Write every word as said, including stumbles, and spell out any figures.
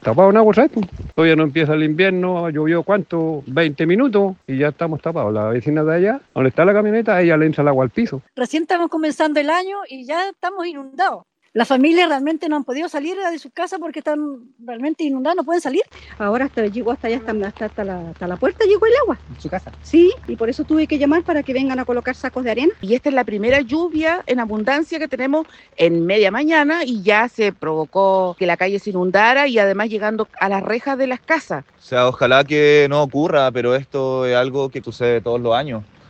tapados en agua, ¿sabes? Todavía no empieza el invierno, llovió cuánto, veinte minutos y ya estamos tapados. La vecina de allá, donde está la camioneta, a ella le entra el agua al piso. Recién estamos comenzando el año y ya estamos inundados. Las familias realmente no han podido salir de sus casas porque están realmente inundadas, no pueden salir. Ahora hasta llegó hasta allá, hasta, hasta, hasta, la, hasta la puerta llegó el agua. ¿En su casa? Sí, y por eso tuve que llamar para que vengan a colocar sacos de arena. Y esta es la primera lluvia en abundancia que tenemos en media mañana y ya se provocó que la calle se inundara y además llegando a las rejas de las casas. O sea, ojalá que no ocurra, pero esto es algo que sucede todos los años.